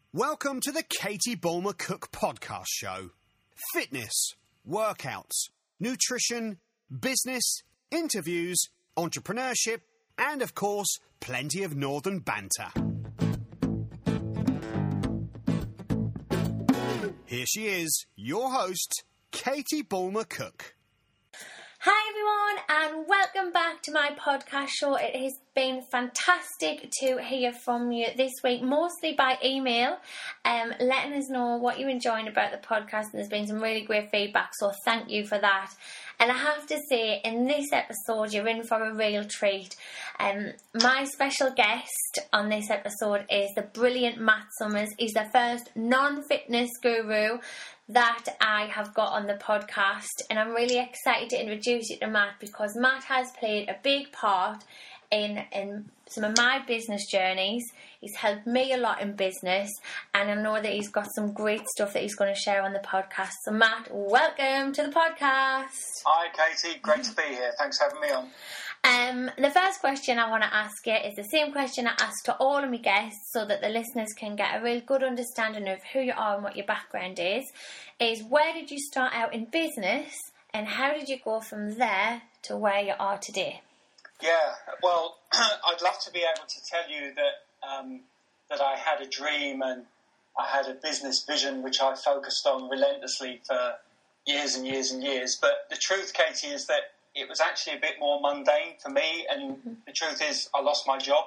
Welcome to the Katie Bulmer Cook podcast show. Fitness, workouts, nutrition, business, interviews, entrepreneurship, and of course, plenty of northern banter. Here she is, your host, Katie Bulmer Cook. Hi everyone, and welcome back to my podcast show. It has been fantastic to hear from you this week, mostly by email, letting us know what you're enjoying about the podcast, and there's been some really great feedback, so thank you for that. And I have to say, in this episode, you're in for a real treat. My special guest on this episode is the brilliant Matt Summers. He's the first non-fitness guru that I have got on the podcast, and I'm really excited to introduce you to Matt because Matt has played a big part in some of my business journeys. He's helped me a lot in business, and I know that he's got some great stuff that he's going to share on the podcast. So Matt, welcome to the podcast. Hi Katie, great to be here. Thanks for having me on. The first question I want to ask you is the same question I ask to all of my guests so that the listeners can get a real good understanding of who you are and what your background is where did you start out in business and how did you go from there to where you are today? Yeah, well, I'd love to be able to tell you that I had a dream and I had a business vision which I focused on relentlessly for years and years and years. But the truth, Katie, is that it was actually a bit more mundane for me. And the truth is I lost my job.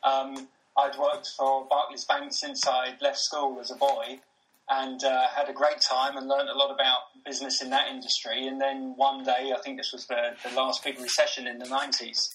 I'd worked for Barclays Bank since I'd left school as a boy and had a great time and learned a lot about business in that industry. And then one day, I think this was the last big recession in the 90s,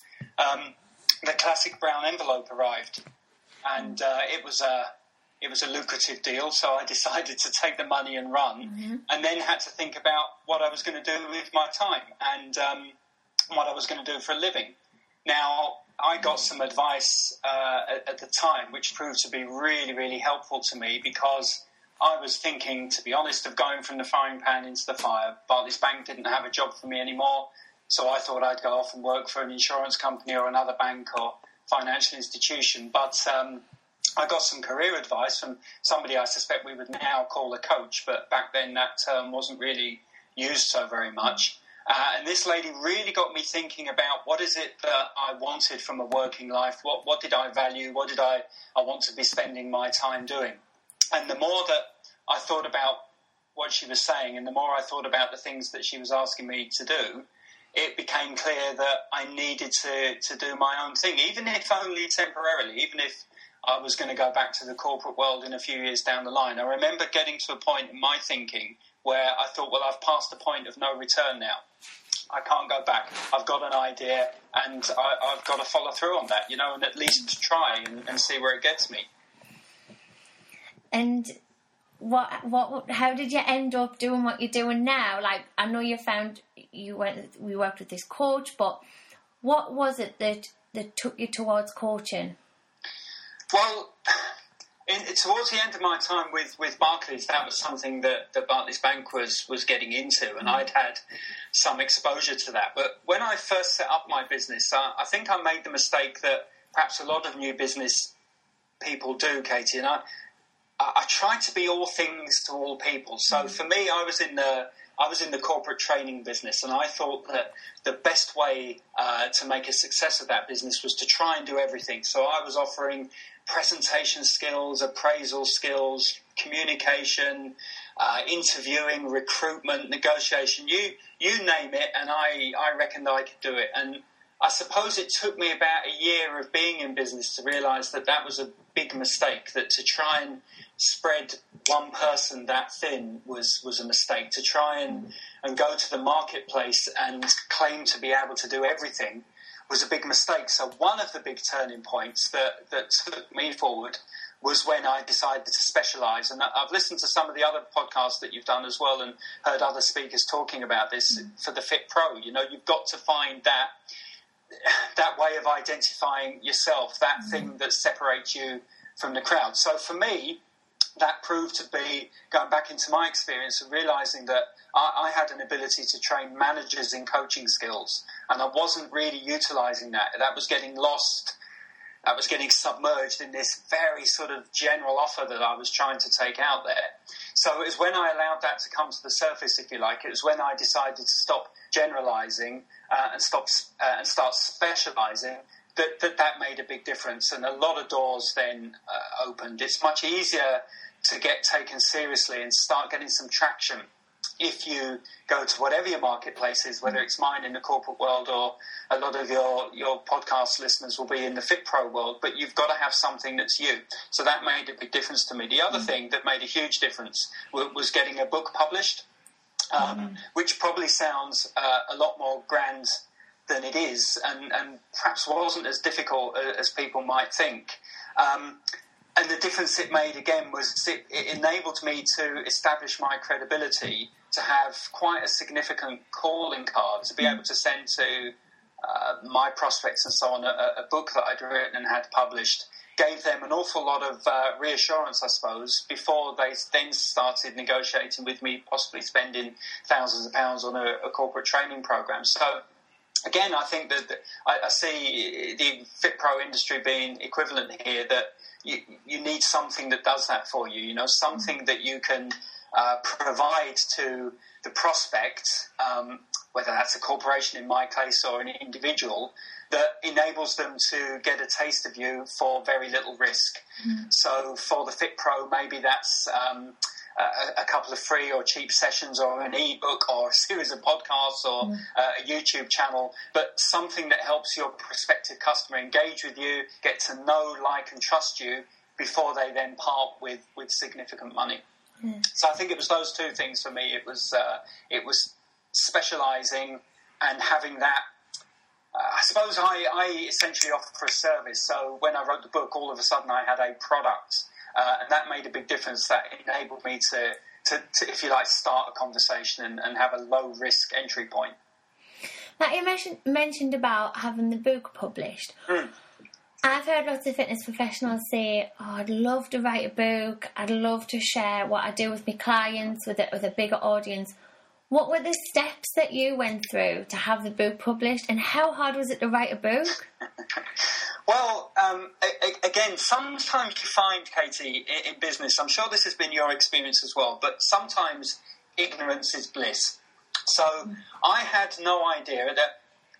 the classic brown envelope arrived. And it was a lucrative deal, so I decided to take the money and run, and then had to think about what I was going to do with my time and what I was going to do for a living. Now, I got some advice at the time, which proved to be really, really helpful to me because I was thinking, to be honest, of going from the frying pan into the fire. Barclays Bank didn't have a job for me anymore, so I thought I'd go off and work for an insurance company or another bank or financial institution. But I got some career advice from somebody I suspect we would now call a coach, but back then that term wasn't really used so very much. And this lady really got me thinking about what is it that I wanted from a working life, what did I value, what did I want to be spending my time doing. And the more that I thought about what she was saying and the more I thought about the things that she was asking me to do, it became clear that I needed to do my own thing, even if only temporarily, even if I was going to go back to the corporate world in a few years down the line. I remember getting to a point in my thinking where I thought, well, I've passed the point of no return now. I can't go back. I've got an idea and I've got to follow through on that, and at least try and see where it gets me. And how did you end up doing what you're doing now? Like, I know we worked with this coach, but what was it that took you towards coaching? Well, towards the end of my time with Barclays, that was something that Barclays Bank was getting into, and I'd had some exposure to that. But when I first set up my business, I think I made the mistake that perhaps a lot of new business people do, Katie, and I tried to be all things to all people. So for me, I was in the corporate training business, and I thought that the best way to make a success of that business was to try and do everything. So I was offering presentation skills, appraisal skills, communication, interviewing, recruitment, negotiation, you name it, and I reckoned I could do it. And I suppose it took me about a year of being in business to realise that was a big mistake, that to try and spread one person that thin was a mistake. To try and go to the marketplace and claim to be able to do everything was a big mistake. So one of the big turning points that took me forward was when I decided to specialise. And I've listened to some of the other podcasts that you've done as well and heard other speakers talking about this for the Fit Pro. You've got to find that way of identifying yourself, that thing that separates you from the crowd. So for me, that proved to be, going back into my experience and realising that I had an ability to train managers in coaching skills, and I wasn't really utilising that. That was getting lost I was getting submerged in this very sort of general offer that I was trying to take out there. So it was when I allowed that to come to the surface, if you like. It was when I decided to stop generalising and start specialising that made a big difference. And a lot of doors then opened. It's much easier to get taken seriously and start getting some traction if you go to whatever your marketplace is, whether it's mine in the corporate world or a lot of your podcast listeners will be in the FitPro world, but you've got to have something that's you. So that made a big difference to me. The other thing that made a huge difference was getting a book published, which probably sounds a lot more grand than it is, and perhaps wasn't as difficult as people might think. And the difference it made, again, was it enabled me to establish my credibility, to have quite a significant calling card, to be able to send to my prospects and so on a book that I'd written and had published, gave them an awful lot of reassurance, I suppose, before they then started negotiating with me, possibly spending thousands of pounds on a corporate training program. So, again, I think that I see the FitPro industry being equivalent here, that you need something that does that for you, something that you can provide to the prospect, whether that's a corporation in my case or an individual, that enables them to get a taste of you for very little risk. So for the FitPro, maybe that's a couple of free or cheap sessions or an ebook or a series of podcasts or a YouTube channel, but something that helps your prospective customer engage with you, get to know, like and trust you before they then part with significant money. So I think it was those two things for me. It was specialising and having that. I suppose I essentially offer a service. So when I wrote the book, all of a sudden I had a product. And that made a big difference. That enabled me to if you like, start a conversation and have a low-risk entry point. Now, you mentioned about having the book published. I've heard lots of fitness professionals say, I'd love to write a book. I'd love to share what I do with my clients with a bigger audience. What were the steps that you went through to have the book published, and how hard was it to write a book? Well, again, sometimes you find, Katie, in business, I'm sure this has been your experience as well, but sometimes ignorance is bliss. So I had no idea that...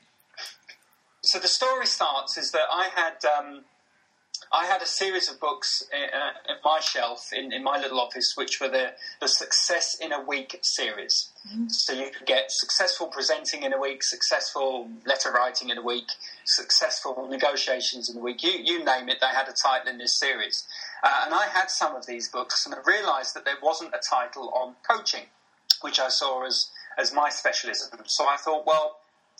So the story starts is that I had a series of books in my shelf, in my little office, which were the Success in a Week series. So you could get successful presenting in a week, successful letter writing in a week, successful negotiations in a week. You name it, they had a title in this series. And I had some of these books, and I realised that there wasn't a title on coaching, which I saw as my specialism. So I thought, well,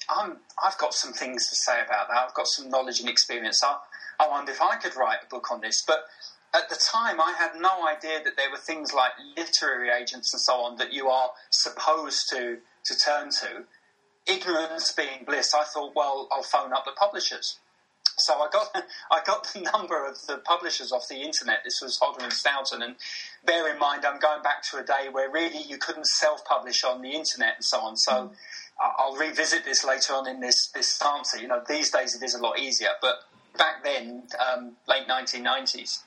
I've got some things to say about that. I've got some knowledge and experience. I wonder if I could write a book on this. But at the time, I had no idea that there were things like literary agents and so on that you are supposed to turn to. Ignorance being bliss, I thought, well, I'll phone up the publishers. So I got the number of the publishers off the internet. This was Hodder and Stoughton, and bear in mind, I'm going back to a day where really you couldn't self-publish on the internet and so on. So I'll revisit this later on in this answer. These days it is a lot easier, but back then, late 1990s,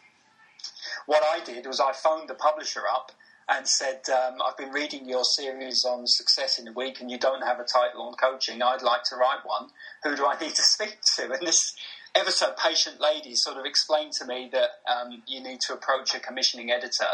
what I did was I phoned the publisher up and said, I've been reading your series on Success in a Week and you don't have a title on coaching. I'd like to write one. Who do I need to speak to? And this ever so patient lady sort of explained to me that you need to approach a commissioning editor.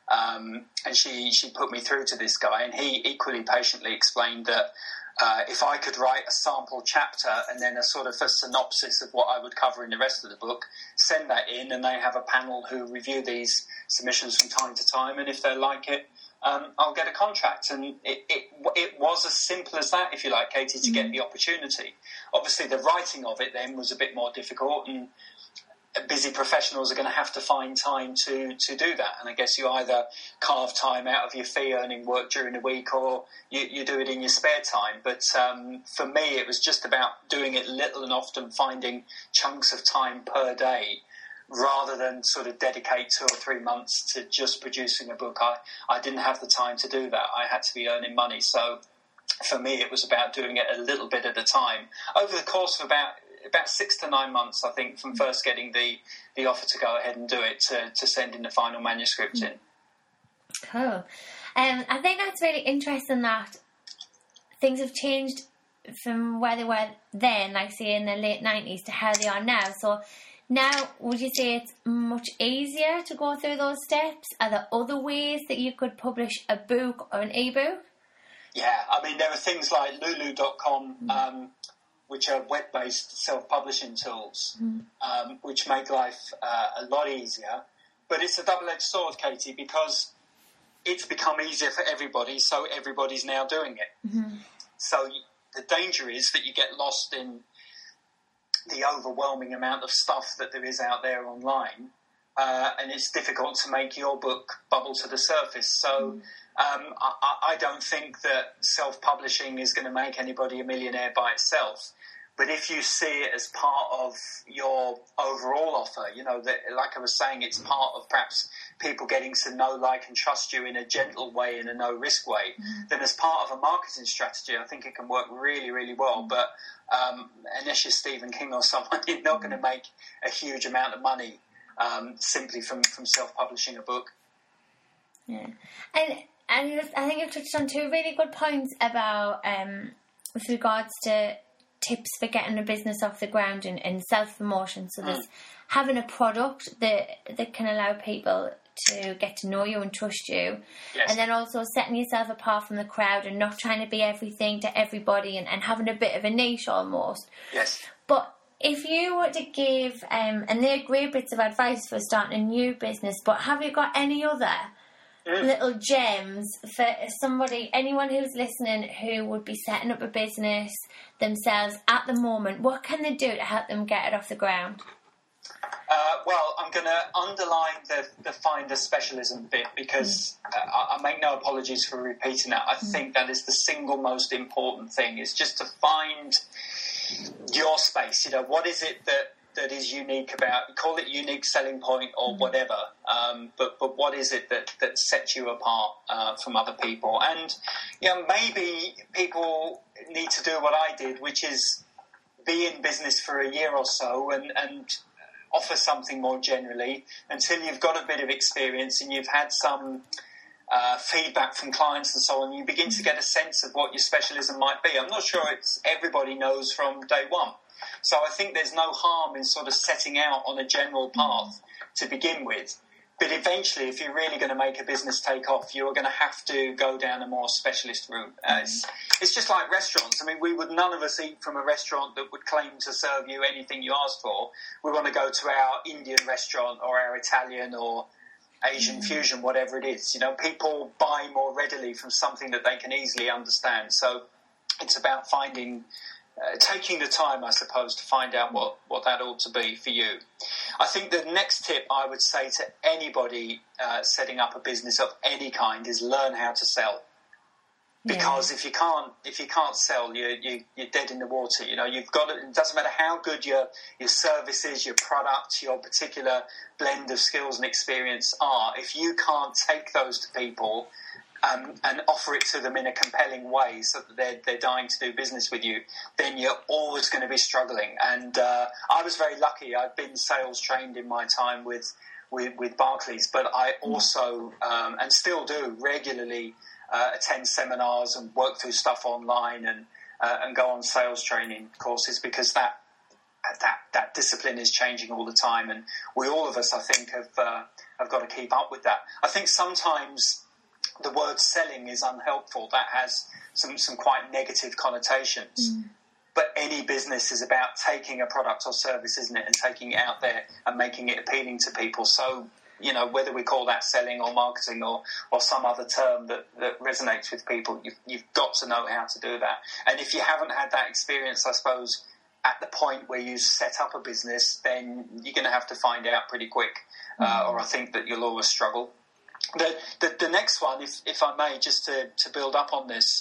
And she put me through to this guy, and he equally patiently explained that if I could write a sample chapter and then a sort of a synopsis of what I would cover in the rest of the book, send that in, and they have a panel who review these submissions from time to time, and if they like it, I'll get a contract. And it was as simple as that, if you like, Katie, to get the opportunity. Obviously, the writing of it then was a bit more difficult, and busy professionals are going to have to find time to do that. And I guess you either carve time out of your fee-earning work during the week, or you do it in your spare time. But for me, it was just about doing it little and often, finding chunks of time per day, rather than sort of dedicate 2 or 3 months to just producing a book. I didn't have the time to do that. I had to be earning money. So for me, it was about doing it a little bit at a time. Over the course of about about 6 to 9 months, I think, from first getting the offer to go ahead and do it to sending the final manuscript in. Cool. I think that's really interesting that things have changed from where they were then, like say in the late 90s, to how they are now. So now, would you say it's much easier to go through those steps? Are there other ways that you could publish a book or an ebook? Yeah, I mean, there are things like Lulu.com, which are web-based self-publishing tools, which make life a lot easier. But it's a double-edged sword, Katie, because it's become easier for everybody, so everybody's now doing it. Mm-hmm. So the danger is that you get lost in the overwhelming amount of stuff that there is out there online, and it's difficult to make your book bubble to the surface. So I don't think that self-publishing is going to make anybody a millionaire by itself. But if you see it as part of your overall offer, you know, that, like I was saying, it's part of perhaps people getting to know, like, and trust you in a gentle way, in a no-risk way, then as part of a marketing strategy, I think it can work really, really well. But unless you're Stephen King or someone, you're not going to make a huge amount of money simply from self-publishing a book. Yeah. And I think you've touched on two really good points about, with regards to tips for getting a business off the ground and self-promotion. So there's having a product that can allow people to get to know you and trust you. Yes. And then also setting yourself apart from the crowd and not trying to be everything to everybody and having a bit of a niche almost. Yes. But if you were to give, and they're great bits of advice for starting a new business, but have you got any other little gems for somebody, anyone who's listening who would be setting up a business themselves at the moment? What can they do to help them get it off the ground? Well, I'm going to underline the find a specialism bit because I make no apologies for repeating that. I think that is the single most important thing, is just to find your space. You know, what is it that is unique about, call it unique selling point or whatever, but what is it that sets you apart from other people? And, you know, maybe people need to do what I did, which is be in business for a year or so and offer something more generally until you've got a bit of experience and you've had some feedback from clients and so on. You begin to get a sense of what your specialism might be. I'm not sure it's everybody knows from day one. So I think there's no harm in sort of setting out on a general path to begin with. But eventually, if you're really going to make a business take off, you're going to have to go down a more specialist route. It's just like restaurants. I mean, none of us eat from a restaurant that would claim to serve you anything you asked for. We want to go to our Indian restaurant or our Italian or Asian fusion, whatever it is. You know, people buy more readily from something that they can easily understand. So it's about taking the time, I suppose, to find out what that ought to be for you. I think the next tip I would say to anybody setting up a business of any kind is learn how to sell. Because if you can't sell, you're dead in the water. You know, you've got it doesn't matter how good your service is, your product, your particular blend of skills and experience are. If you can't take those to people and offer it to them in a compelling way so that they're dying to do business with you, then you're always going to be struggling. And I was very lucky. I've been sales trained in my time with Barclays, but I also, and still do, regularly attend seminars and work through stuff online and go on sales training courses, because that discipline is changing all the time. And all of us, I think, have got to keep up with that. I think sometimes the word selling is unhelpful. That has some quite negative connotations. But any business is about taking a product or service, isn't it, and taking it out there and making it appealing to people. So, you know, whether we call that selling or marketing or some other term that resonates with people, you've got to know how to do that. And if you haven't had that experience, I suppose, at the point where you set up a business, then you're going to have to find out pretty quick, or I think that you'll always struggle. The next one, if I may, just to build up on this,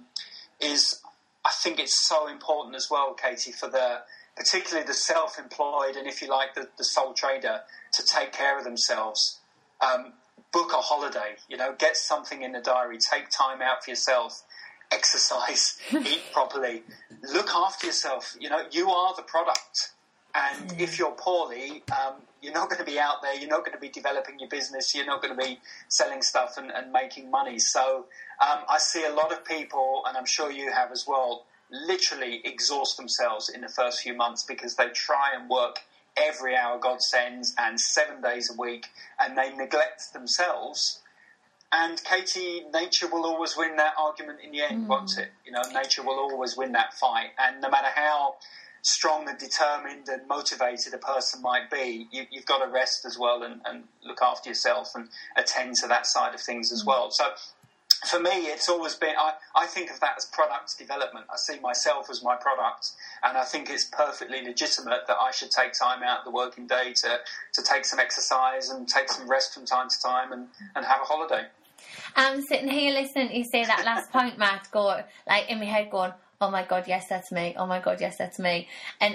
is I think it's so important as well, Katie, for particularly the self-employed and, if you like, the sole trader, to take care of themselves. Book a holiday, you know, get something in the diary, take time out for yourself. exercise, eat properly, look after yourself. You know, you are the product. And if you're poorly, you're not going to be out there, you're not going to be developing your business, you're not going to be selling stuff and making money. So I see a lot of people, and I'm sure you have as well, literally exhaust themselves in the first few months because they try and work every hour God sends and 7 days a week, and they neglect themselves. And Katie, nature will always win that argument in the end, won't it? You know, nature will always win that fight. And no matter how strong and determined and motivated a person might be, you've got to rest as well and look after yourself and attend to that side of things as well. So for me, it's always been, I think of that as product development. I see myself as my product, and I think it's perfectly legitimate that I should take time out of the working day to take some exercise and take some rest from time to time and have a holiday. I'm sitting here listening to you say that last point, Matt, go, like in my head going, oh my God, yes, that's me. Oh my God, yes, that's me. And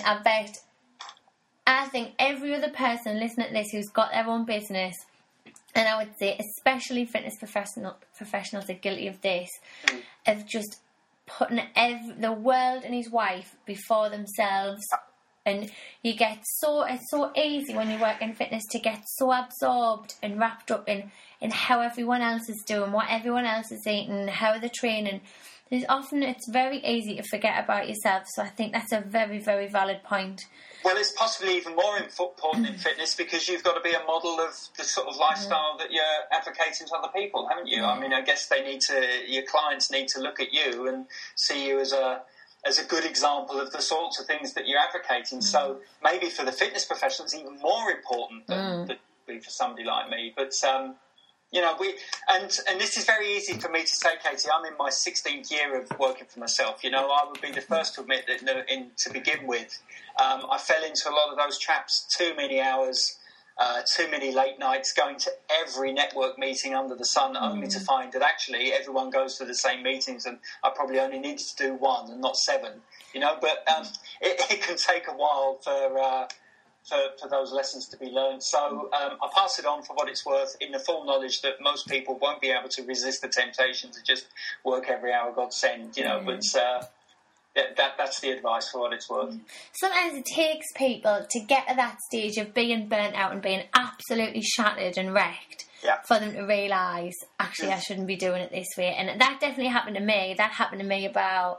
I think every other person listening to this who's got their own business, and I would say especially fitness professionals are guilty of this, of just putting the world and his wife before themselves. And you get it's so easy when you work in fitness to get so absorbed and wrapped up in how everyone else is doing, what everyone else is eating, how they're training. It's very easy to forget about yourself. So I think that's a very, very valid point. Well, it's possibly even more important in fitness because you've got to be a model of the sort of lifestyle that you're advocating to other people, haven't you? I mean, I guess your clients need to look at you and see you as a good example of the sorts of things that you're advocating. So maybe for the fitness professionals, even more important than for somebody like me. But you know, and this is very easy for me to say, Katie. I'm in my 16th year of working for myself. You know, I would be the first to admit that to begin with, I fell into a lot of those traps. Too many hours, too many late nights, going to every network meeting under the sun, only to find that actually everyone goes to the same meetings, and I probably only needed to do one and not 7. You know, but it can take a while for those lessons to be learned. So I pass it on for what it's worth, in the full knowledge that most people won't be able to resist the temptation to just work every hour God send, you know, but that's the advice for what it's worth. Sometimes it takes people to get to that stage of being burnt out and being absolutely shattered and wrecked for them to realise, actually, I shouldn't be doing it this way. And that definitely happened to me. That happened to me about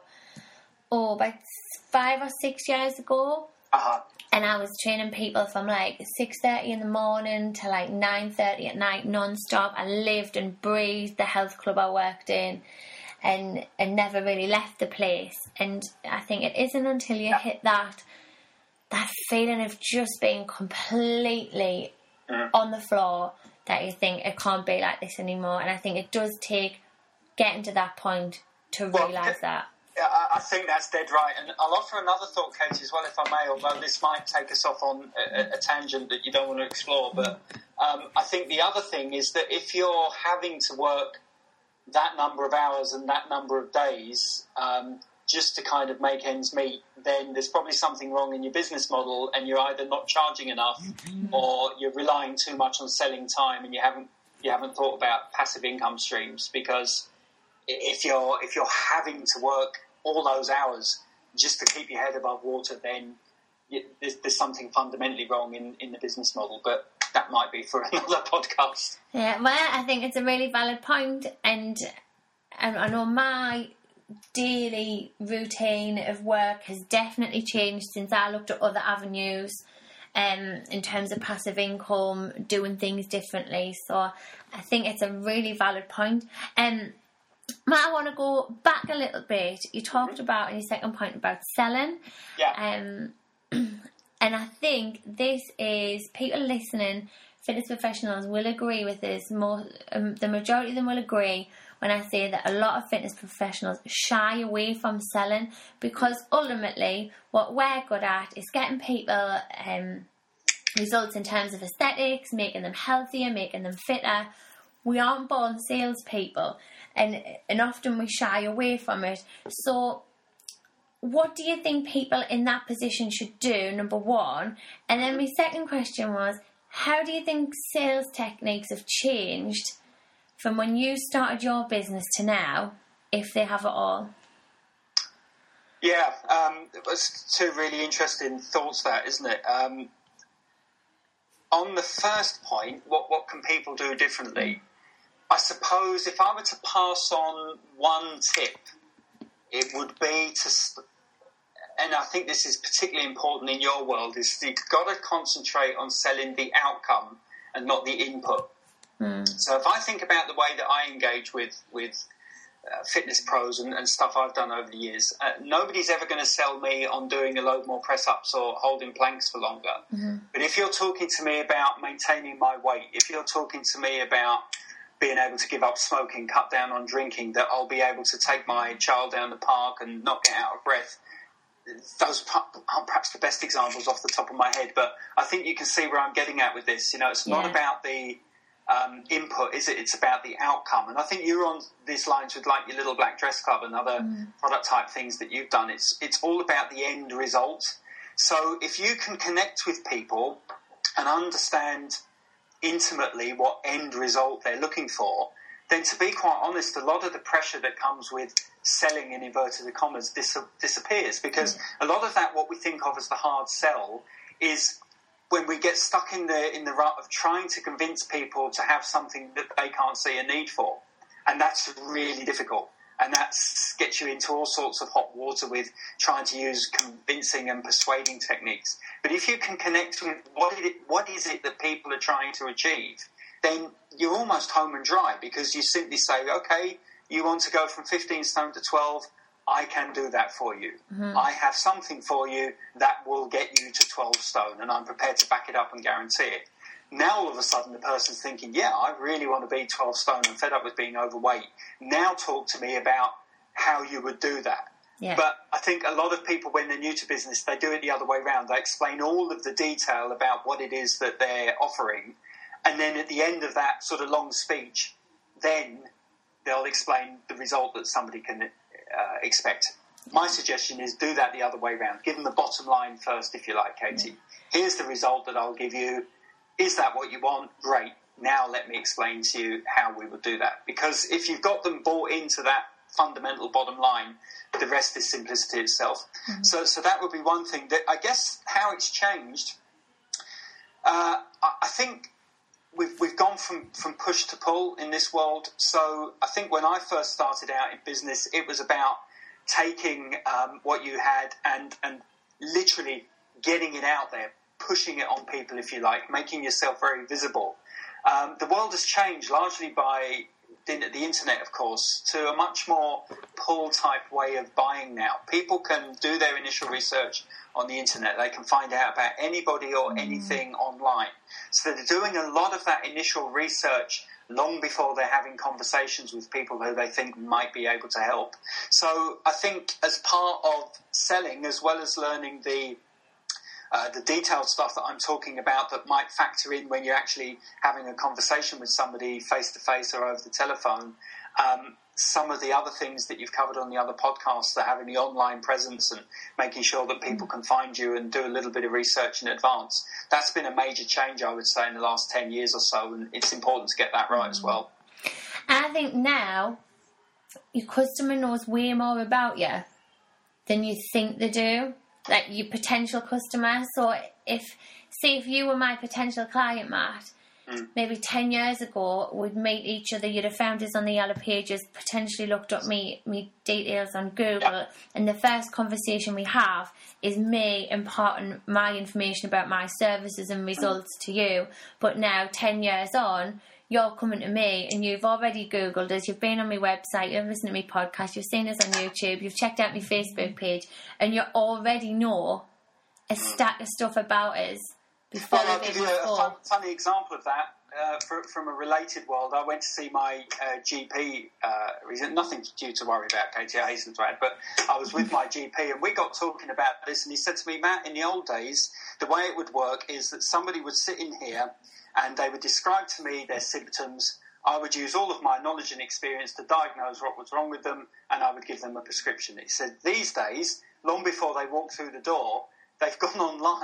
5 or 6 years ago. And I was training people from like 6:30 in the morning to like 9:30 at night non-stop. I lived and breathed the health club I worked in and never really left the place. And I think it isn't until you hit that feeling of just being completely on the floor that you think it can't be like this anymore. And I think it does take getting to that point to realise that. I think that's dead right. And I'll offer another thought, Katie, as well, if I may, although this might take us off on a tangent that you don't want to explore. But I think the other thing is that if you're having to work that number of hours and that number of days just to kind of make ends meet, then there's probably something wrong in your business model, and you're either not charging enough or you're relying too much on selling time, and you haven't thought about passive income streams. Because if you're having to work all those hours just to keep your head above water, then there's something fundamentally wrong in the business model. But that might be for another podcast. Yeah, well, I think it's a really valid point, and I know my daily routine of work has definitely changed since I looked at other avenues in terms of passive income, doing things differently. So I think it's a really valid point. Matt, I want to go back a little bit. You talked about in your second point about selling. Yeah. And I think this is, people listening, fitness professionals will agree with this. The majority of them will agree when I say that a lot of fitness professionals shy away from selling, because ultimately what we're good at is getting people results in terms of aesthetics, making them healthier, making them fitter. We aren't born salespeople, and often we shy away from it. So what do you think people in that position should do, number one? And then my second question was, how do you think sales techniques have changed from when you started your business to now if they have it all? Yeah, that's two really interesting thoughts there, isn't it? On the first point, what can people do differently? I suppose if I were to pass on one tip, it would be and I think this is particularly important in your world, is you've got to concentrate on selling the outcome and not the input. So if I think about the way that I engage with fitness pros and stuff I've done over the years, nobody's ever going to sell me on doing a load more press-ups or holding planks for longer. But if you're talking to me about maintaining my weight, if you're talking to me about being able to give up smoking, cut down on drinking, that I'll be able to take my child down the park and not get out of breath, those aren't perhaps the best examples off the top of my head, but I think you can see where I'm getting at with this. It's not about the input, is it? It's about the outcome. And I think you're on these lines with like your Little Black Dress Club and other product type things that you've done. It's all about the end result. So if you can connect with people and understand intimately what end result they're looking for, then to be quite honest, a lot of the pressure that comes with selling in inverted commas disappears, because a lot of that, what we think of as the hard sell, is when we get stuck in the rut of trying to convince people to have something that they can't see a need for. And that's really difficult. And that gets you into all sorts of hot water with trying to use convincing and persuading techniques. But if you can connect with what is it that people are trying to achieve, then you're almost home and dry, because you simply say, okay, you want to go from 15 stone to 12, I can do that for you. I have something for you that will get you to 12 stone, and I'm prepared to back it up and guarantee it. Now all of a sudden the person's thinking, yeah, I really want to be 12 stone. I'm fed up with being overweight. Now talk to me about how you would do that. Yeah. But I think a lot of people, when they're new to business, they do it the other way around. They explain all of the detail about what it is that they're offering, and then at the end of that sort of long speech, then they'll explain the result that somebody can expect. My suggestion is do that the other way around. Give them the bottom line first, if you like, Katie. Here's the result that I'll give you. Is that what you want? Great. Now let me explain to you how we will do that. Because if you've got them bought into that fundamental bottom line, the rest is simplicity itself. So that would be one thing. That I guess how it's changed, I think we've gone from push to pull in this world. So I think when I first started out in business, it was about taking what you had and literally getting it out there, pushing it on people, if you like, making yourself very visible. The world has changed largely by the internet, of course, to a much more pull-type way of buying now. People can do their initial research on the internet. They can find out about anybody or anything online. So they're doing a lot of that initial research long before they're having conversations with people who they think might be able to help. So I think as part of selling, as well as learning the detailed stuff that I'm talking about that might factor in when you're actually having a conversation with somebody face-to-face or over the telephone, some of the other things that you've covered on the other podcasts, that having the online presence and making sure that people can find you and do a little bit of research in advance, that's been a major change, I would say, in the last 10 years or so, and it's important to get that right as well. I think now your customer knows way more about you than you think they do. Like your potential customer. So if you were my potential client, Matt, maybe 10 years ago, we'd meet each other, you'd have found us on the Yellow Pages, potentially looked up me details on Google, and the first conversation we have is me imparting my information about my services and results to you. But now, 10 years on, you're coming to me and you've already Googled us, you've been on my website, you've listened to my podcast, you've seen us on YouTube, you've checked out my Facebook page, and you already know a stack of stuff about us before I'll give you a funny example of that from a related world. I went to see my GP, nothing due to worry about, Katie, I hasten to add, but I was with my GP and we got talking about this, and he said to me, Matt, in the old days, the way it would work is that somebody would sit in here and they would describe to me their symptoms. I would use all of my knowledge and experience to diagnose what was wrong with them, and I would give them a prescription. He said these days, long before they walk through the door, they've gone online,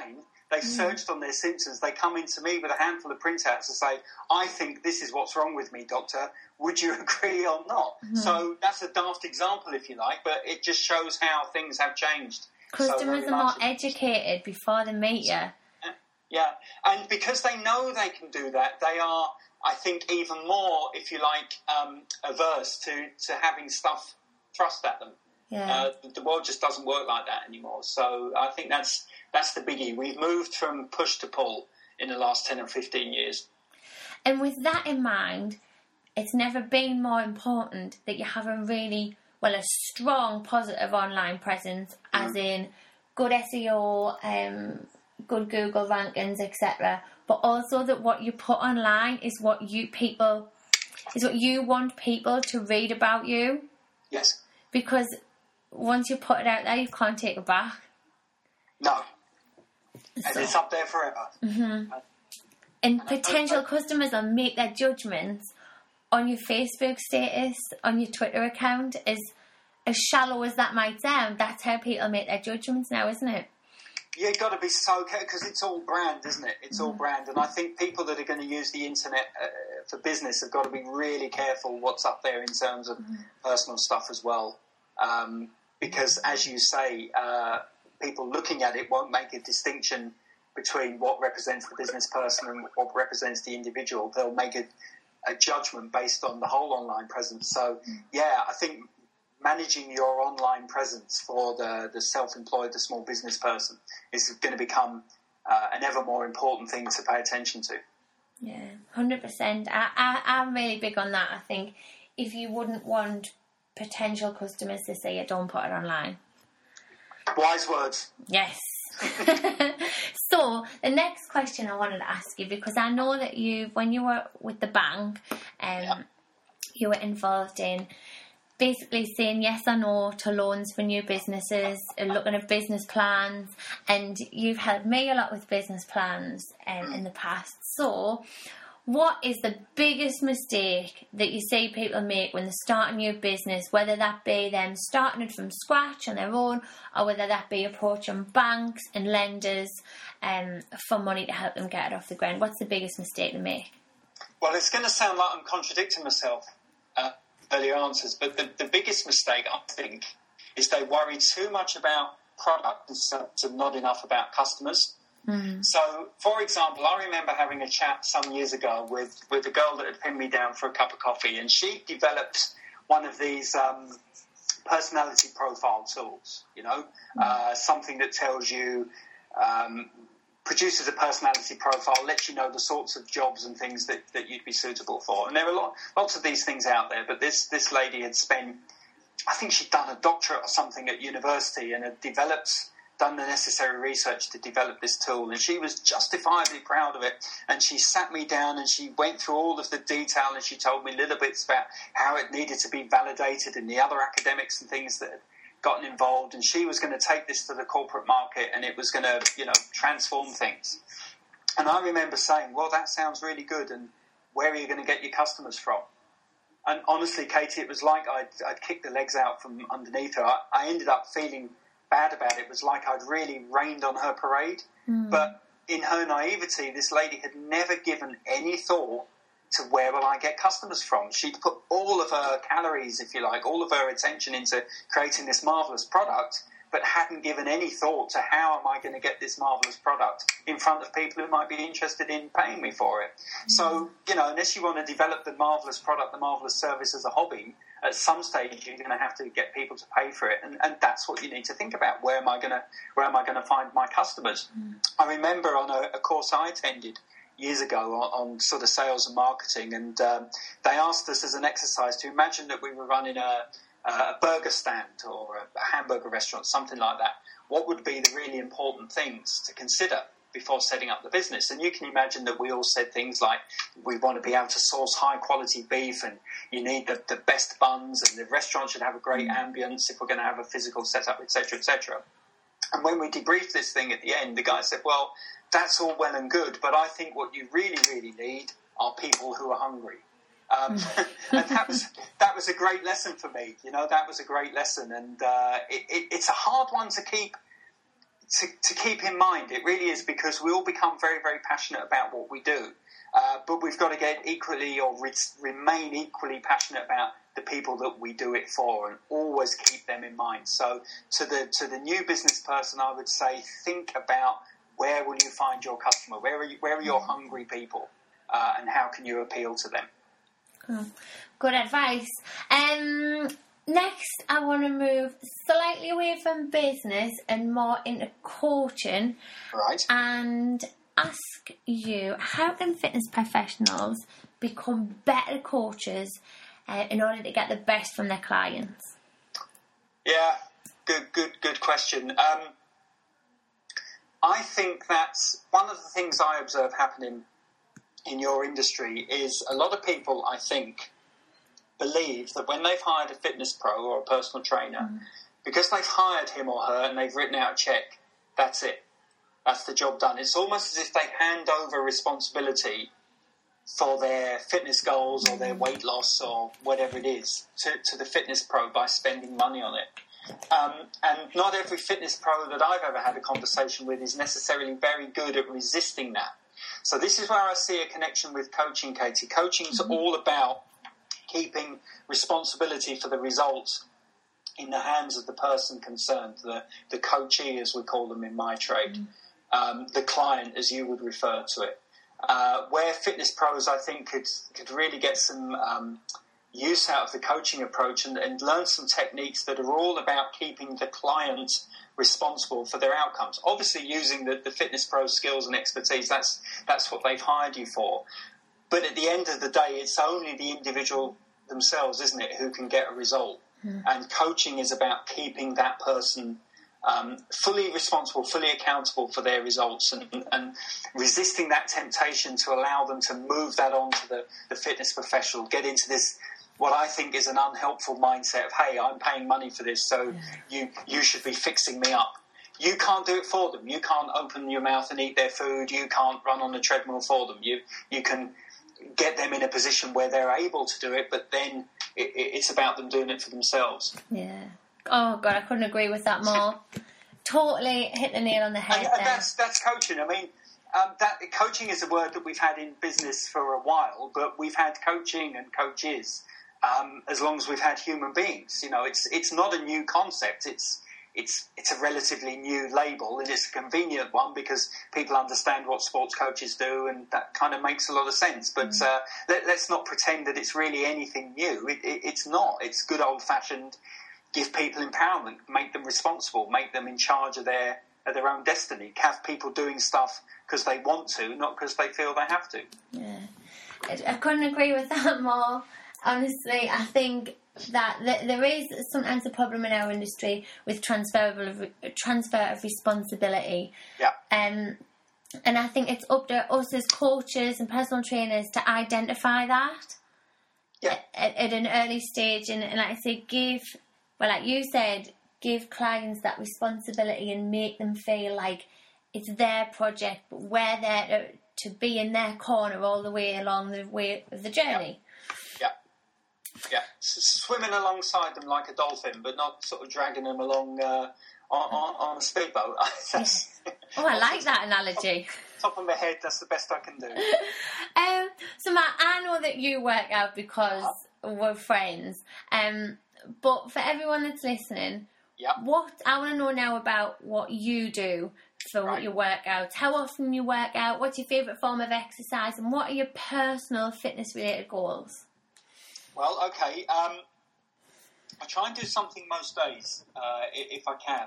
They've searched on their symptoms. They come into me with a handful of printouts and say, I think this is what's wrong with me, doctor. Would you agree or not? So that's a daft example, if you like, but it just shows how things have changed. Customers are more educated before they meet you. Yeah, and because they know they can do that, they are, I think, even more, if you like, averse to having stuff thrust at them. Yeah. The world just doesn't work like that anymore. So I think that's the biggie. We've moved from push to pull in the last 10 or 15 years. And with that in mind, it's never been more important that you have a strong positive online presence, as in good SEO, good Google rankings, etc. But also that what you put online is what you want people to read about you. Yes. Because once you put it out there, you can't take it back. No. And it's up there forever. Mm-hmm. And potential customers will make their judgments on your Facebook status, on your Twitter account. As shallow as that might sound, that's how people make their judgments now, isn't it? You've got to be so careful, because it's all brand, isn't it? It's all brand. And I think people that are going to use the internet for business have got to be really careful what's up there in terms of personal stuff as well. Because, as you say, people looking at it won't make a distinction between what represents the business person and what represents the individual. They'll make a judgment based on the whole online presence. So, yeah, I think managing your online presence for the self-employed, the small business person is going to become an ever more important thing to pay attention to. Yeah, 100%. I'm really big on that. I think if you wouldn't want potential customers to see it, don't put it online. Wise words. Yes. So, the next question I wanted to ask you, because I know that when you were with the bank, you were involved in basically saying yes or no to loans for new businesses, looking at business plans, and you've helped me a lot with business plans in the past. So, what is the biggest mistake that you see people make when they start a new business, whether that be them starting it from scratch on their own, or whether that be approaching banks and lenders for money to help them get it off the ground? What's the biggest mistake they make? Well, it's going to sound like I'm contradicting myself, earlier answers, but the biggest mistake, I think, is they worry too much about product and not enough about customers. So, for example, I remember having a chat some years ago with a girl that had pinned me down for a cup of coffee, and she developed one of these personality profile tools, something that tells you, produces a personality profile, lets you know the sorts of jobs and things that you'd be suitable for. And there are lots of these things out there, but this lady had spent, I think she'd done a doctorate or something at university and had done the necessary research to develop this tool, and she was justifiably proud of it. And she sat me down and she went through all of the detail, and she told me little bits about how it needed to be validated and the other academics and things that had gotten involved, and she was going to take this to the corporate market, and it was going to, transform things. And I remember saying, well, that sounds really good, and where are you going to get your customers from? And honestly, Katie, it was like I'd kicked the legs out from underneath her. I ended up feeling bad about it. It was like I'd really rained on her parade. But in her naivety, this lady had never given any thought to where will I get customers from. She'd put all of her calories, if you like, all of her attention into creating this marvellous product, but hadn't given any thought to how am I going to get this marvellous product in front of people who might be interested in paying me for it. So, unless you want to develop the marvellous product, the marvellous service as a hobby, at some stage you're going to have to get people to pay for it, and that's what you need to think about. Where am I going to find my customers? I remember on a course I attended years ago on sort of sales and marketing, and they asked us as an exercise to imagine that we were running a burger stand or a hamburger restaurant, something like that. What would be the really important things to consider before setting up the business? And you can imagine that we all said things like, we want to be able to source high quality beef, and you need the best buns, and the restaurant should have a great ambience if we're going to have a physical setup, etc., etc. And when we debriefed this thing at the end, the guy said, well, that's all well and good, but I think what you really, really need are people who are hungry. And that was a great lesson for me. That was a great lesson, and it's a hard one to keep to keep in mind, it really is, because we all become very, very passionate about what we do. But we've got to get equally or remain equally passionate about the people that we do it for, and always keep them in mind. So to the new business person, I would say, think about where will you find your customer? Where are your hungry people? And how can you appeal to them? Good advice. Next, I want to move slightly away from business and more into coaching. Right. And ask you, how can fitness professionals become better coaches in order to get the best from their clients? Yeah, good question. I think that's one of the things I observe happening in your industry is a lot of people, I think, believe that when they've hired a fitness pro or a personal trainer, because they've hired him or her and they've written out a check, that's it. That's the job done. It's almost as if they hand over responsibility for their fitness goals or their weight loss or whatever it is to the fitness pro by spending money on it. And not every fitness pro that I've ever had a conversation with is necessarily very good at resisting that. So this is where I see a connection with coaching, Katie. Coaching's all about keeping responsibility for the results in the hands of the person concerned, the coachee, as we call them in my trade, the client, as you would refer to it. Where fitness pros, I think, could really get some use out of the coaching approach and learn some techniques that are all about keeping the client responsible for their outcomes. Obviously, using the fitness pro's skills and expertise, that's what they've hired you for. But at the end of the day, it's only the individual themselves, isn't it, who can get a result. And coaching is about keeping that person fully responsible, fully accountable for their results, and resisting that temptation to allow them to move that on to the fitness professional, get into this, what I think is an unhelpful mindset of, hey, I'm paying money for this, so you should be fixing me up. You can't do it for them. You can't open your mouth and eat their food. You can't run on the treadmill for them. You can get them in a position where they're able to do it, but then it's about them doing it for themselves. Yeah. Oh, God, I couldn't agree with that more. Totally hit the nail on the head there. That's coaching. I mean, coaching is a word that we've had in business for a while, but we've had coaching and coaches as long as we've had human beings. You know, it's not a new concept. It's a relatively new label, and it's a convenient one because people understand what sports coaches do, and that kind of makes a lot of sense. But let's not pretend that it's really anything new. It's not. It's good old-fashioned, give people empowerment, make them responsible, make them in charge of their own destiny, have people doing stuff because they want to, not because they feel they have to. Yeah, I couldn't agree with that more. Honestly, I think that there is sometimes a problem in our industry with transfer of responsibility. Yeah. And I think it's up to us as coaches and personal trainers to identify that. Yeah. At an early stage, and like I say, like you said, give clients that responsibility and make them feel like it's their project, but we're there to be in their corner all the way along the way of the journey. Yeah, swimming alongside them like a dolphin, but not sort of dragging them along on a speedboat. Oh, I like that analogy. Top of my head, that's the best I can do. So, Matt, I know that you work out because we're friends, but for everyone that's listening, what I want to know now about what you do for your workouts, how often you work out, what's your favourite form of exercise, and what are your personal fitness-related goals? Well, okay. I try and do something most days, if I can.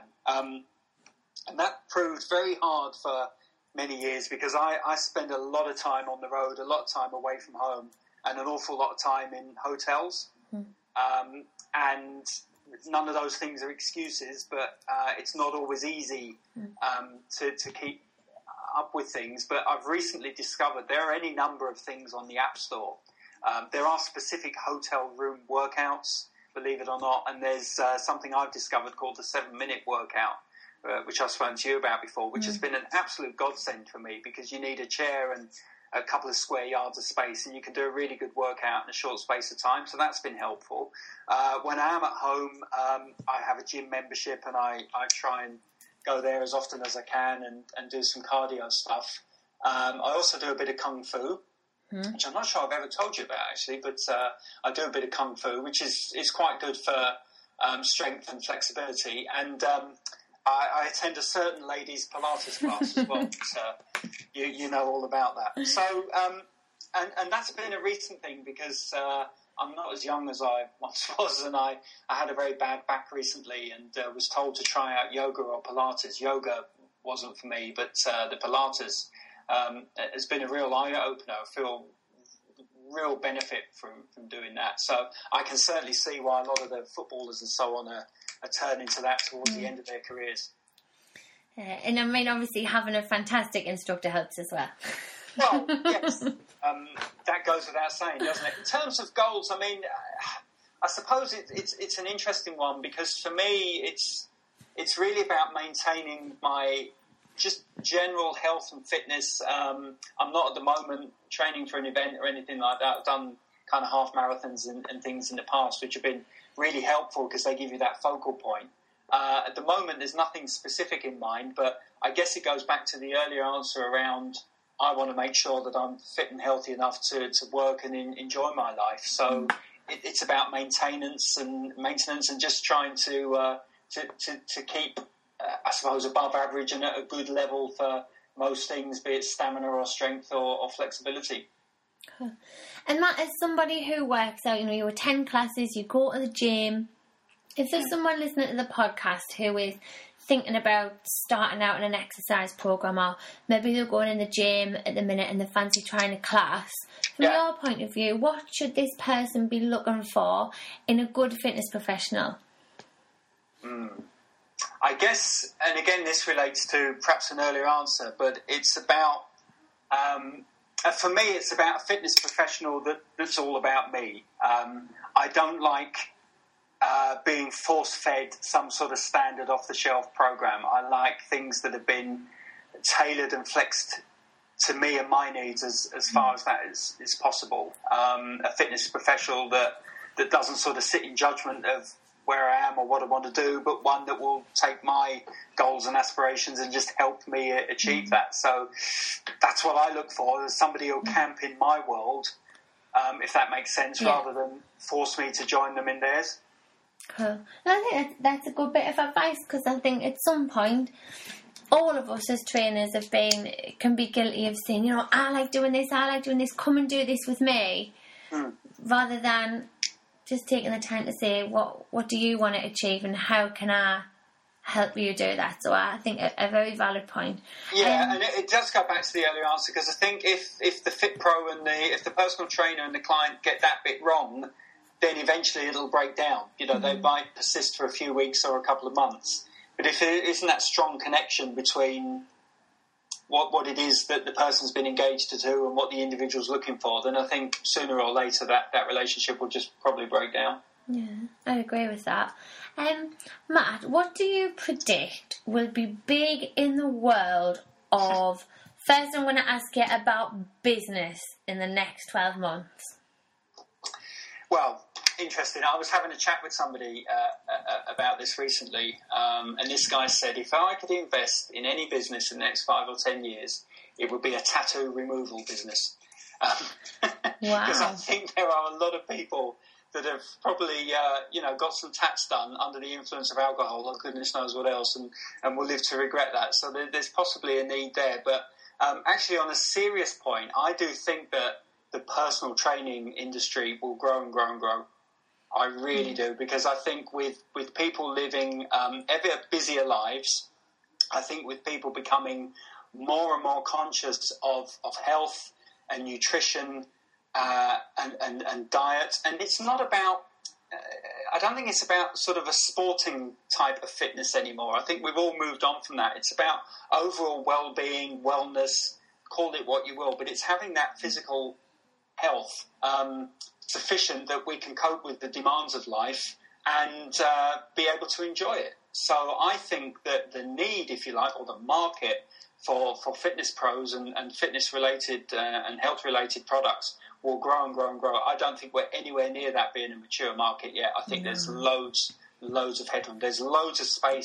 And that proved very hard for many years because I spend a lot of time on the road, a lot of time away from home, and an awful lot of time in hotels. And none of those things are excuses, but it's not always easy to keep up with things. But I've recently discovered there are any number of things on the App Store. There are specific hotel room workouts, believe it or not, and there's something I've discovered called the 7-minute workout, which I've spoken to you about before, which has been an absolute godsend for me because you need a chair and a couple of square yards of space, and you can do a really good workout in a short space of time, so that's been helpful. When I am at home, I have a gym membership, and I try and go there as often as I can and do some cardio stuff. I also do a bit of Kung Fu, which I'm not sure I've ever told you about, actually, but I do a bit of Kung Fu, which is quite good for strength and flexibility. And I attend a certain ladies' Pilates class as well. So you know all about that. So, and that's been a recent thing because I'm not as young as I once was, and I had a very bad back recently and was told to try out yoga or Pilates. Yoga wasn't for me, but the Pilates has been a real eye-opener. I feel real benefit from doing that. So I can certainly see why a lot of the footballers and so on are turning to that towards the end of their careers. And I mean, obviously having a fantastic instructor helps as well. Well, yes, that goes without saying, doesn't it? In terms of goals, I mean, I suppose it's an interesting one because for me, it's really about maintaining my just general health and fitness. I'm not at the moment training for an event or anything like that. I've done kind of half marathons and things in the past, which have been really helpful because they give you that focal point. At the moment, there's nothing specific in mind, but I guess it goes back to the earlier answer around I want to make sure that I'm fit and healthy enough to work and enjoy my life. So it's about maintenance and just trying to keep, I suppose, above average and at a good level for most things, be it stamina or strength or flexibility. And Matt, as somebody who works out, you attend classes, you go to the gym. If there's someone listening to the podcast who is thinking about starting out in an exercise program, or maybe they're going in the gym at the minute and they fancy trying a class, from your point of view, what should this person be looking for in a good fitness professional? I guess, and again, this relates to perhaps an earlier answer, but it's about, for me, it's about a fitness professional that's all about me. I don't like being force-fed some sort of standard off-the-shelf program. I like things that have been tailored and flexed to me and my needs as far as that is possible. A fitness professional that doesn't sort of sit in judgment of where I am or what I want to do, but one that will take my goals and aspirations and just help me achieve that. So that's what I look for, as somebody who'll camp in my world, if that makes sense, rather than force me to join them in theirs. Cool. I think that's a good bit of advice, because I think at some point all of us as trainers can be guilty of saying, I like doing this, come and do this with me, rather than just taking the time to say, what do you want to achieve and how can I help you do that? So I think a very valid point. Yeah, and it does go back to the earlier answer, because I think if the Fit Pro and if the personal trainer and the client get that bit wrong, then eventually it'll break down. They might persist for a few weeks or a couple of months. But if there isn't that strong connection between what it is that the person's been engaged to do and what the individual's looking for, then I think sooner or later that relationship will just probably break down. Yeah, I agree with that. Matt, what do you predict will be big in the world of... First, I'm going to ask you about business in the next 12 months. Well, interesting. I was having a chat with somebody about this recently, and this guy said, if I could invest in any business in the next 5 or 10 years, it would be a tattoo removal business. Because I think there are a lot of people that have probably, got some tats done under the influence of alcohol, or goodness knows what else, and will live to regret that. So there's possibly a need there. But actually, on a serious point, I do think that the personal training industry will grow and grow and grow. I really do, because I think with people living ever busier lives, I think with people becoming more and more conscious of health and nutrition and diet, and it's not about, I don't think it's about sort of a sporting type of fitness anymore. I think we've all moved on from that. It's about overall well-being, wellness, call it what you will, but it's having that physical health sufficient that we can cope with the demands of life and be able to enjoy it. So I think that the need, if you like, or the market for fitness pros and fitness-related and health-related products will grow and grow and grow. I don't think we're anywhere near that being a mature market yet. I think there's loads of headroom. There's loads of space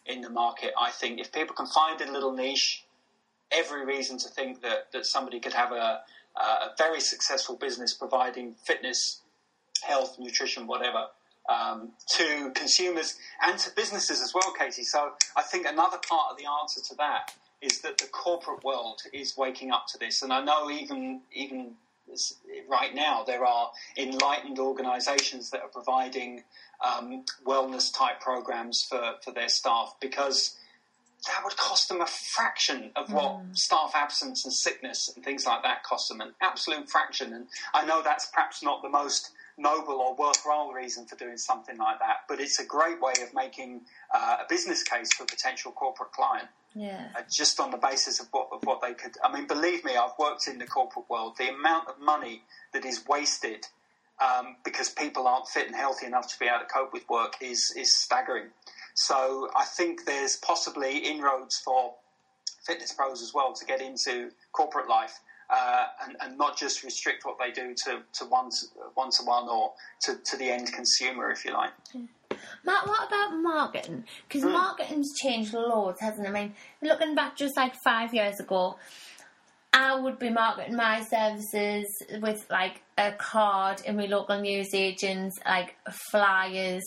in the market. I think if people can find a little niche, every reason to think that somebody could have a very successful business providing fitness, health, nutrition, whatever, to consumers and to businesses as well, Katie. So I think another part of the answer to that is that the corporate world is waking up to this. And I know even right now there are enlightened organisations that are providing wellness-type programs for their staff, because that would cost them a fraction of what staff absence and sickness and things like that cost them, an absolute fraction. And I know that's perhaps not the most noble or worthwhile reason for doing something like that, but it's a great way of making a business case for a potential corporate client. Yeah. Just on the basis of what they could. I mean, believe me, I've worked in the corporate world. The amount of money that is wasted because people aren't fit and healthy enough to be able to cope with work is staggering. So I think there's possibly inroads for fitness pros as well to get into corporate life and not just restrict what they do to one-to-one or to the end consumer, if you like. Matt, what about marketing? Because marketing's changed loads, hasn't it? I mean, looking back just like 5 years ago, I would be marketing my services with like a card in my local newsagents, like flyers,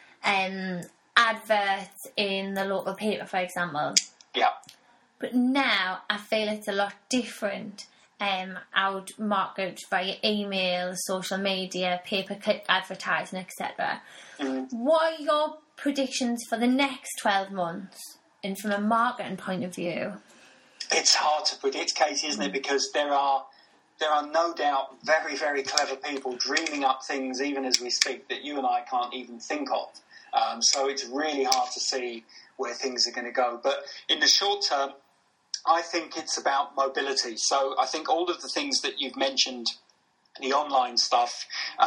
adverts in the local paper, for example. Yeah. But now I feel it's a lot different. I would market via email, social media, pay-per-click advertising, etc. What are your predictions for the next 12 months, and from a marketing point of view? It's hard to predict, Katie, isn't it? Because there are no doubt very, very clever people dreaming up things, even as we speak, that you and I can't even think of. So it's really hard to see where things are going to go. But in the short term, I think it's about mobility. So I think all of the things that you've mentioned, the online stuff,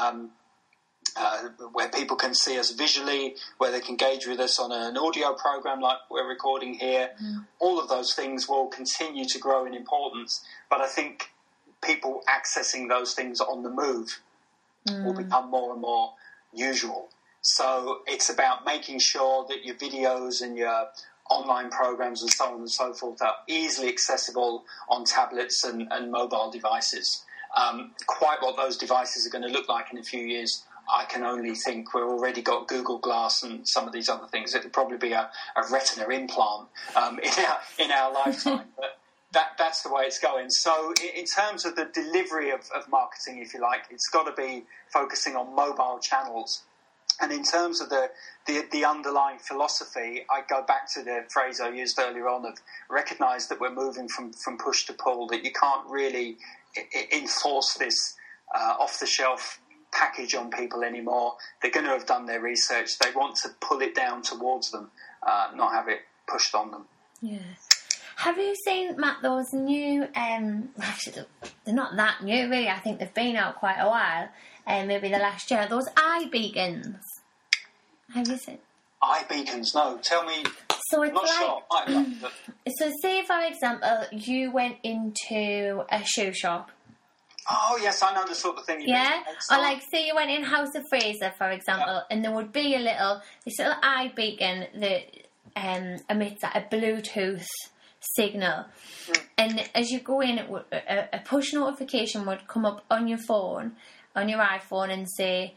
where people can see us visually, where they can engage with us on an audio program like we're recording here, all of those things will continue to grow in importance. But I think people accessing those things on the move will become more and more usual. So it's about making sure that your videos and your online programs and so on and so forth are easily accessible on tablets and mobile devices. Quite what those devices are going to look like in a few years, I can only think. We've already got Google Glass and some of these other things. It'll probably be a retina implant in our lifetime. But that's the way it's going. So in terms of the delivery of marketing, if you like, it's got to be focusing on mobile channels. And in terms of the underlying philosophy, I go back to the phrase I used earlier on of recognise that we're moving from push to pull, that you can't really enforce this off-the-shelf package on people anymore. They're going to have done their research. They want to pull it down towards them, not have it pushed on them. Yeah. Have you seen, Matt, those new, actually they're not that new really, I think they've been out quite a while, maybe the last year, those iBeacons? Have you seen? iBeacons, no. Tell me. So it's not like, sure. So say for example, you went into a shoe shop. Oh yes, I know the sort of thing you yeah? mean. Or like say you went in House of Fraser, for example, and there would be this little iBeacon that emits like a Bluetooth signal, and as you go in, a push notification would come up on your phone, on your iPhone, and say,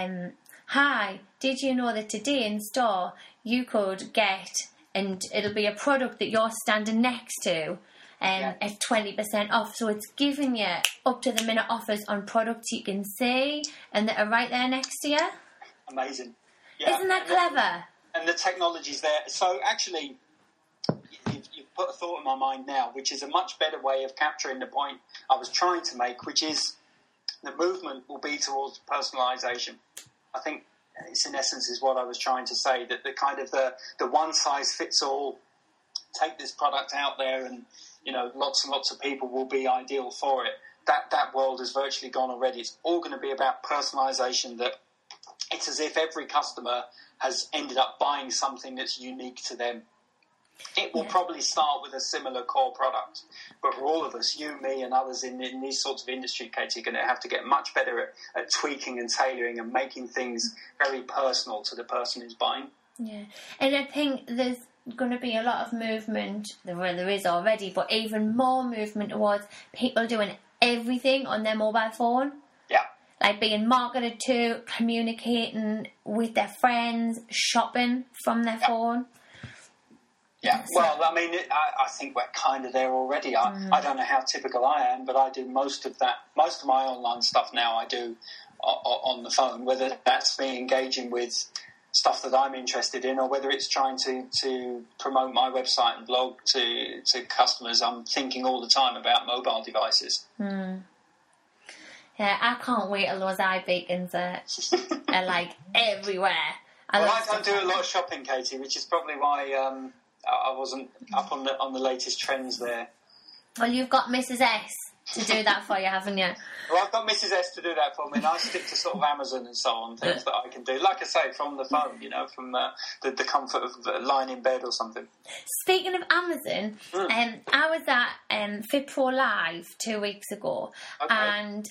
hi, did you know that today in store you could get, and it'll be a product that you're standing next to, at 20% off. So it's giving you up to the minute offers on products you can see and that are right there next to you. Amazing. Yeah. Isn't that clever? And the technology's there. So actually, you've put a thought in my mind now, which is a much better way of capturing the point I was trying to make, which is the movement will be towards personalisation. I think it's in essence is what I was trying to say, that the kind of the one size fits all, take this product out there and, you know, lots and lots of people will be ideal for it. That world has virtually gone already. It's all going to be about personalisation, that it's as if every customer has ended up buying something that's unique to them. It will probably start with a similar core product, but for all of us, you, me, and others in these sorts of industry, Katie, are going to have to get much better at tweaking and tailoring and making things very personal to the person who's buying. Yeah, and I think there's going to be a lot of movement, there is already, but even more movement towards people doing everything on their mobile phone? Yeah. Like being marketed to, communicating with their friends, shopping from their phone. Yeah, well, I mean, I think we're kind of there already. I don't know how typical I am, but I do most of my online stuff now I do on the phone, whether that's me engaging with stuff that I'm interested in or whether it's trying to promote my website and blog to customers. I'm thinking all the time about mobile devices. Yeah, I can't wait till those iBeacons are like everywhere. I don't do a lot of shopping, Katie, which is probably why I wasn't up on the latest trends there. Well, you've got Mrs. S to do that for you, haven't you? Well, I've got Mrs. S to do that for me, and I stick to sort of Amazon and so on, things that I can do. Like I say, from the phone, from the comfort of lying in bed or something. Speaking of Amazon, I was at Fit Pro Live 2 weeks ago, and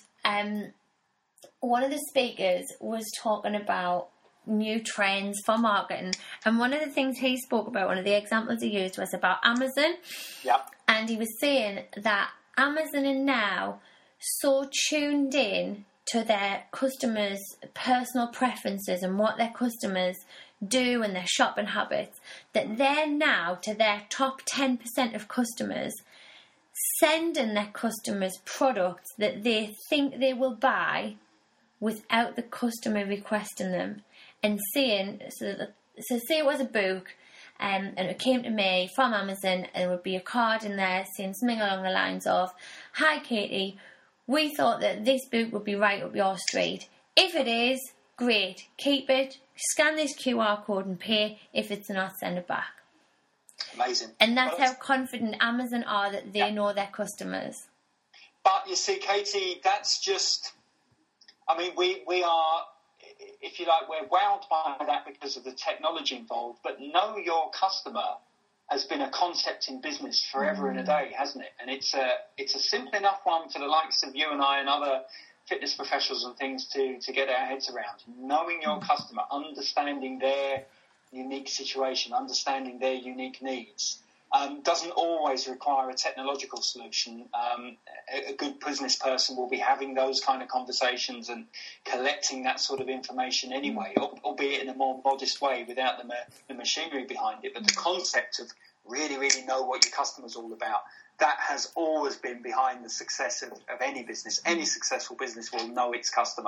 one of the speakers was talking about new trends for marketing, and one of the things he spoke about, one of the examples he used was about Amazon. Yeah. And he was saying that Amazon are now so tuned in to their customers' personal preferences and what their customers do and their shopping habits, that they're now, to their top 10% of customers, sending their customers products that they think they will buy without the customer requesting them. And saying, so say it was a book, and it came to me from Amazon, and there would be a card in there saying something along the lines of, "Hi Katie, we thought that this book would be right up your street. If it is, great, keep it, scan this QR code and pay. If it's not, send it back." Amazing. And that's how confident Amazon are that they know their customers. But you see, Katie, that's just, I mean, we are, if you like, we're wowed by that because of the technology involved, but know your customer has been a concept in business forever and a day, hasn't it? And it's a simple enough one for the likes of you and I and other fitness professionals and things to get our heads around. Knowing your customer, understanding their unique situation, understanding their unique needs, doesn't always require a technological solution. A good business person will be having those kind of conversations and collecting that sort of information anyway, albeit in a more modest way without the machinery behind it. But the concept of really, really know what your customer's all about, that has always been behind the success of any business. Any successful business will know its customer.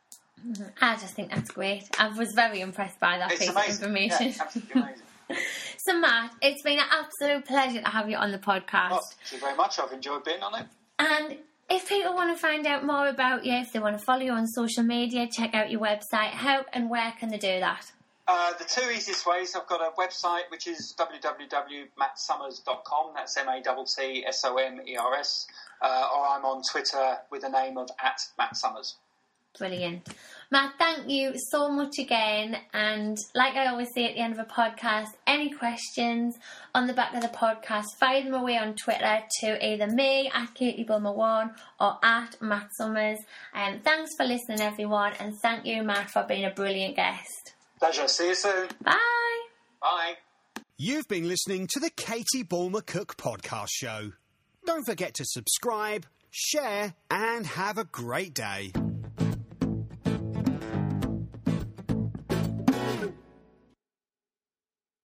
I just think that's great. I was very impressed by that piece of information. Yeah, absolutely amazing. So, Matt, it's been an absolute pleasure to have you on the podcast. Well, thank you very much. I've enjoyed being on it. And if people want to find out more about you, if they want to follow you on social media, check out your website, how and where can they do that? The two easiest ways, I've got a website which is www.mattsummers.com. That's MATTSOMERS. Or I'm on Twitter with the name of @MattSummers. Brilliant. Matt, thank you so much again. And like I always say at the end of a podcast, any questions on the back of the podcast, fire them away on Twitter to either me @KatieBulmer1 or @MattSummers. And thanks for listening, everyone. And thank you, Matt, for being a brilliant guest. Pleasure. See you soon. Bye. Bye. You've been listening to the Katie Bulmer Cook Podcast Show. Don't forget to subscribe, share, and have a great day.